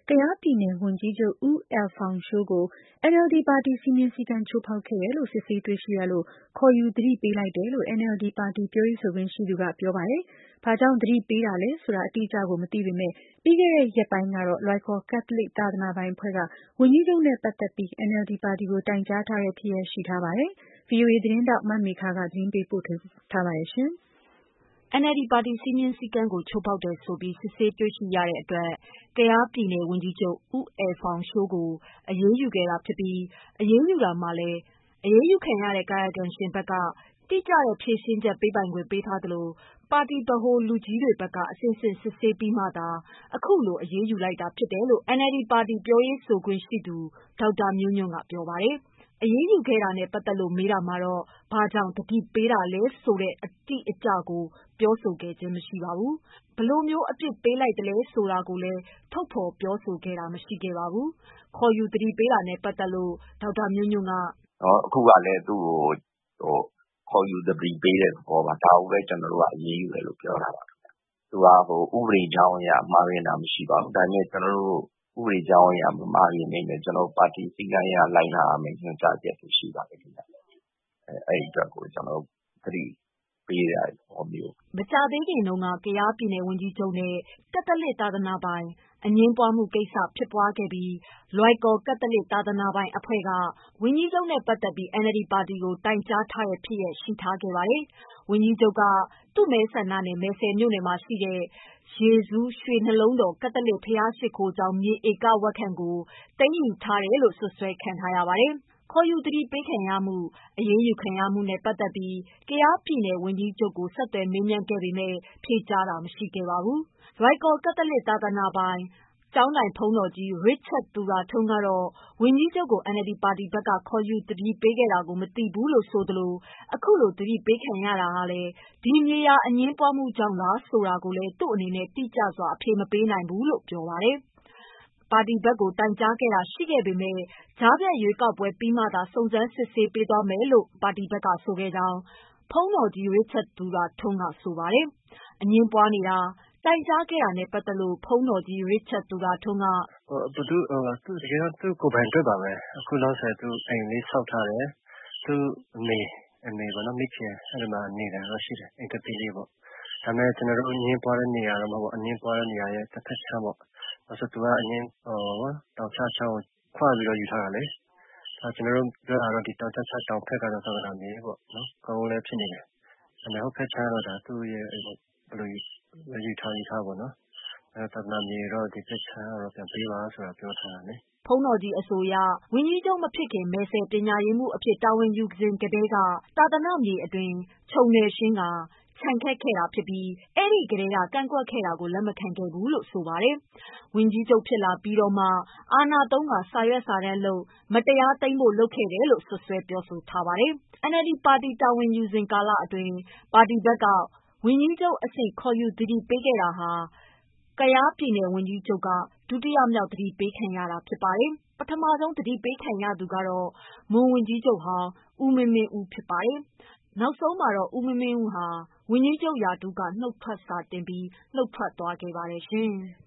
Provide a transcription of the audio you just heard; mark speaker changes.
Speaker 1: ကယားပြည်နယ်ဝန်ကြီးချုပ်ဦးအယ်လ်ဖောင်ရှိုကို NLD ပါတီစည်းမျဉ်းစည်းကမ်းချိုးဖောက်ခဲ့တယ်လို့ စစ်ဆေးတွေ့ရှိရလို့ ခေါ်ယူသတိပေးလိုက်တယ်လို့ NLD ပါတီပြောရေးဆိုခွင့်ရှိသူကပြောပါတယ်။ ဘာကြောင့်သတိပေးတာလဲဆိုတာအတိအကျကိုမသိပေမဲ့ ပြီးခဲ့တဲ့ရက်ပိုင်းကတော့ လွိုင်ကော်ကက်သလစ်သာသနာပိုင်အဖွဲ့က ဝန်ကြီးချုပ်နဲ့ပတ်သက်ပြီး NLD ပါတီကိုတိုင်ကြားထားတဲ့ဖြစ်ရပ်ရှိထားပါတယ်။ VOA သတင်းထောက်မမေခကသတင်းပေးပို့ထားပါတယ်။
Speaker 2: NLD ပါတီစည်းမျဉ်းစည်းကမ်းကိုချိုးဖောက်တယ်ဆိုပြီးစစ်ဆေးတွေ့ရှိရတဲ့အတွက် ကယားပြည်နယ်ဝန်ကြီးချုပ်ဦးအယ်လ်ဖောင်ရှိုကို အရေးယူခဲ့တာဖြစ်ပြီး အရေးယူတာမှာလည်း အရေးယူခံရတဲ့ကာယကံရှင်ဘက်က တိကျတဲ့ဖြေရှင်းချက်ပေးပိုင်ခွင့်ပေးထားသလို ပါတီဗဟိုလူကြီးတွေဘက်က အဆင့်ဆင့်စစ်ဆေးပြီးမှသာ အခုလိုအရေးယူလိုက်တာဖြစ်တယ်လို့ NLD ပါတီပြောရေးဆိုခွင့်ရှိသူ ဒေါက်တာမျိုးညွန့်ကပြောပါတယ်။ အရေးယူခဲ့တာနဲ့ပတ်သက်လို့မေးတာမှာတော့ ဘာကြောင့်သတိပေးတာလဲဆိုတဲ့အတိအကျကိုပြောဆိုခဲ့ခြင်းမရှိပါဘူး။ ဘယ်လိုမျိုးအပြစ်ပေးလိုက်သလဲဆိုတာကိုလည်း ထုတ်ဖော်ပြောဆိုခဲ့တာမရှိခဲ့ပါဘူး။ ခေါ်ယူသတိပေးတာနဲ့ပတ်သက်လို့ ဒေါက်တာမျိုးညွန့်က
Speaker 3: အခုကလည်းသူ့ကိုခေါ်ယူသတိပေးတဲ့သဘောပါဒါကိုပဲကျွန်တော်တို့ကအရေးယူတယ်လို့ပြောတာပါသူကဥပဒေကြောင်းအရမှားယွင်းတာမရှိပါဘူးဒါပေမဲ့ကျွန်တော်တို့ဥပဒေကြောင်းအရမမှားယွင်းနေနဲ့ကျွန်တော်ပါတီစည်းကမ်းအရလိုက်နာရမယ်ညွှန်ကြားချက်တွေရှိပါတယ်ခင်ဗျအဲ့ဒီအတွက်ကိုကျွန်တော်သတိပေးတဲ့သဘောမျိုး
Speaker 2: မကြာသေးခင်တုန်းက ကယားပြည်နယ်ဝန်ကြီးချုပ်နဲ့ ကက်သလစ်သာသနာပိုင်အငြင်းပွားမှုကိစ္စဖြစ်ပွားခဲ့ပြီး လွိုင်ကော်ကက်သလစ်သာသနာပိုင်အဖွဲ့က ဝန်ကြီးချုပ်နဲ့ပတ်သက်ပြီး NLD ပါတီကိုတိုင်ကြားထားတဲ့ဖြစ်ရပ်ရှိထားခဲ့ပါတယ်။ ဝန်ကြီးချုပ်က သူ့မဲဆန္ဒနယ်မယ်စဲ့မြို့နယ်မှာရှိတဲ့ ယေရှုရွှေနှလုံးတော်ကက်သလစ်ဘုရားရှိခိုးကျောင်းမြေဧကဝက်ခန့်ကို သိမ်းယူထားတယ်လို့စွပ်စွဲခံထားရပါတယ်။ ခေါ်ယူသတိပေးခံရမှု၊ အရေးယူခံရမှုနဲ့ပတ်သက်ပြီး ကယားပြည်နယ်ဝန်ကြီးချုပ်ကိုဆက်သွယ်မေးမြန်းခဲ့ပေမဲ့ ဖြေကြားတာမရှိခဲ့ပါဘူး။ လွိုင်ကော်ကက်သလစ်သာသနာပိုင်ကျောင်းထိုင်ဘုန်းတော်ကြီး ရစ်ချက်သူရထွန်းကတော့ ဝန်ကြီးချုပ်ကို NLD ပါတီဘက်ကခေါ်ယူသတိပေးခဲ့တာကိုမသိဘူးလို့ဆိုသလို အခုလိုသတိပေးခံရတာဟာလည်း ဒီမြေယာအငြင်းပွားမှုကြောင့်လားဆိုတာကိုလည်း သူ့အနေနဲ့တိကျစွာအဖြေမပေးနိုင်ဘူးလို့ပြောပါတယ်။ ပါတီဘက်ကိုတိုင်ကြားခဲ့တာရှိခဲ့ပေမဲ့ ကြားဖြတ်ရွေးကောက်ပွဲပြီးမှသာ စုံစမ်းစစ်ဆေးပေးသွားမယ်လို့ ပါတီဘက်ကဆိုခဲ့ကြောင်း ဘုန်းတော်ကြီး ရစ်ချက်သူရထွန်းကဆိုပါတယ်။ အငြင်းပွားနေတာတိုင်ကြားခဲ့တာနဲ့ပတ်သက်လို့ ဘုန်းတော်ကြီး ရစ်ချက်သူရထွန်းက
Speaker 4: သူတကယ်တော့သူကိုယ်ပိုင်အတွက်ပါပဲအခုလောဆယ်သူအိမ်လေးဆောက်ထားတယ်သူအမေပေါ့နော်မိခင်အဲ့ဒီမှာနေတာတော့ရှိတယ်အိမ်တသေးလေးပေါ့ဒါပေမဲ့ကျွန်တော်တို့အငြင်းပွားတဲ့နေရာတော့မဟုတ်ဘူးအငြင်းပွားတဲ့နေရာရဲ့တစ်ဖက်ခြမ်းပေါ့အဲ့ဆိုသူကအငြင်းတောင်ချချောင်းကိုခွပြီးတော့ယူထားတာလေကျွန်တော်တို့ပြောတာတော့ဒီတောင်ချချတောင်ဖက်ကတော့သာသနာမြေပေါ့နော်ကောင်းလည်းဖြစ်နေတယ်ဒါပေမဲ့ဟုတ်ဖက်ခြမ်းတော့ဒါသူ့ရဲ့ဘယ်လိုယူထားပေါ့နော်သာသနာမြေတော့ဒီဖက်ခြမ်းကတော့ပြန်ပေးပါဆိုတာပြောထားတာလေ
Speaker 2: ဘုန်းတော်ကြီးအဆိုအရဝန်ကြီးချုပ်မဖြစ်ခင်မယ်စဲ့ပညာရေးမှူးအဖြစ်တာဝန်ယူစဉ်ကတည်းကသာသနာမြေအတွင်းခြုံနယ်ရှင်းကာခြံခတ်ခဲ့တာဖြစ်ပြီးအဲ့ဒီကတည်းကကန့်ကွက်ခဲ့တာကိုလက်မခံခဲ့ဘူးလို့ဆိုပါတယ်။ ဝန်ကြီးချုပ်ဖြစ်လာပြီးတော့မှ အာဏာသုံးကာစာရွက်စာတမ်းလုပ်မတရားသိမ်းဖို့လုပ်ခဲ့တယ်လို့စွပ်စွဲပြောဆိုထားပါတယ်။ NLD ပါတီတာဝန်ယူစဉ်ကာလအတွင်းပါတီဘက်ကဝန်ကြီးချုပ်အဆင့်ခေါ်ယူသတိပေးခဲ့တာဟာ ကယားပြည်နယ်ဝန်ကြီးချုပ်က ဒုတိယမြောက်သတိပေးခံရတာဖြစ်ပါတယ်။ ပထမဆုံးသတိပေးခံရသူကတော့ မွန်ဝန်ကြီးချုပ်ဟောင်းဦးမင်းမင်းဦးဖြစ်ပါတယ်။ နောက်ဆုံးမှာတော့ဦးမင်းမင်းဦးဟာ ဝန်ကြီးချုပ်ရာထူးကနုတ်ထွက်စာတင်ပြီးနုတ်ထွက်သွားခဲ့ပါတယ်ရှင်။